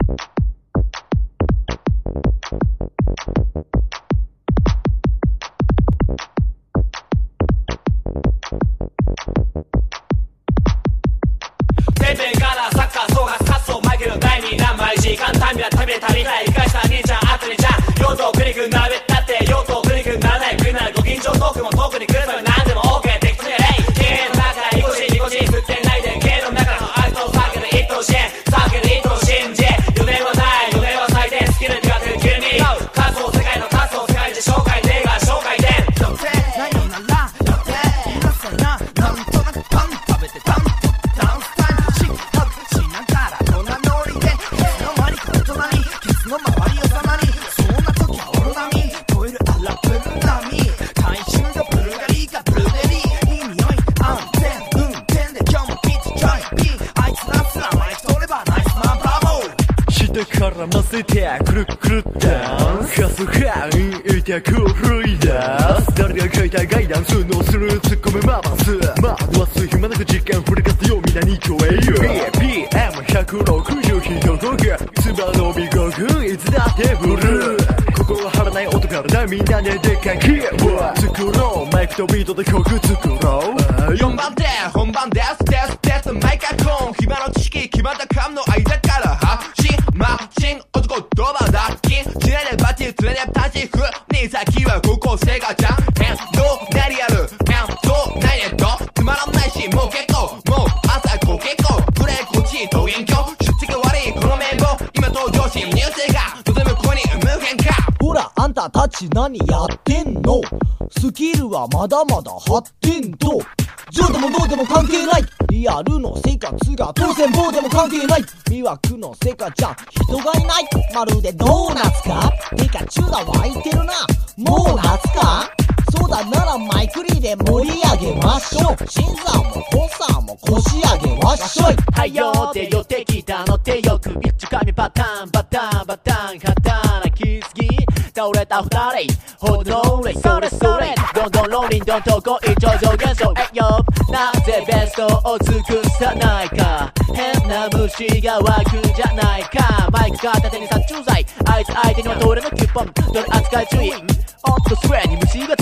天辺からサッカー総発活動マイケル第2弾毎時間旅は旅で旅たい生かした兄ちゃんあとにちゃん用途クリック並べたって用途クリックならない国ならご近所トークも遠くに来るそれ何でも OK 適当にやれゲームだからニコシ振ってないでゲームだからアイトを避けて一等支援避けて一等信じ4年はない4年は最低スキルに勝てる急に仮想世界の仮想世界で紹介でが紹介で予定ないのなら予定いなさいななんとなくパン食べてタンとダンスタイムシッハグしながらこんなノリでケツの周りこれと何ケツの周りをざまにそんな時はオロナミ超えるアラブルナミ大衆がブルガリーがブルデリーいい匂い安全運転で今日もピッチトライビーあいつらすらマイク取ればナイスマンブラボー下から混ぜてくるくるダンス仮想範囲いてくるいダンス誰が書いたガイダンスのするツッコミママス惑わす暇なく時間振りかすよみんなに共栄よ BPM160 人とくつばのみ5分いつだってブルー心張らない音からみんなででかき作ろうマイクとビートで曲作ろう 4番手本番ですマイクロフォン暇の知識決まった感の間から発信マシン男ドバ脱菌しないでバチ連れで立ち振に先は高校生がじゃん変動なリアル変動ないネットつまらないしもう結構もう朝5結構プレイこっちと元凶出席悪いこの名簿今登場新入生が望むここに無限かほらあんたたち何やってんのスキルはまだまだ発展と上でもどうでも関係ないリアルの生活が当然棒でも関係ない魅惑の世界じゃ人がいないまるでドーナツかピカチュウが湧いてるなもう夏かそうだならマイクリで盛り上げましょう新山もコサも腰上げわっしょいはいよって寄ってきたのってよく一紙パターンパターンパターン刀気づき倒れた二人ほどれそれそれどんどんローリンどんとこい超常現象えよなぜベストを尽くさないか変な虫が湧くんじゃないかマイク片手に殺虫剤あいつ相手には通れのキュッポン取り扱い注意おっとスウェーに虫が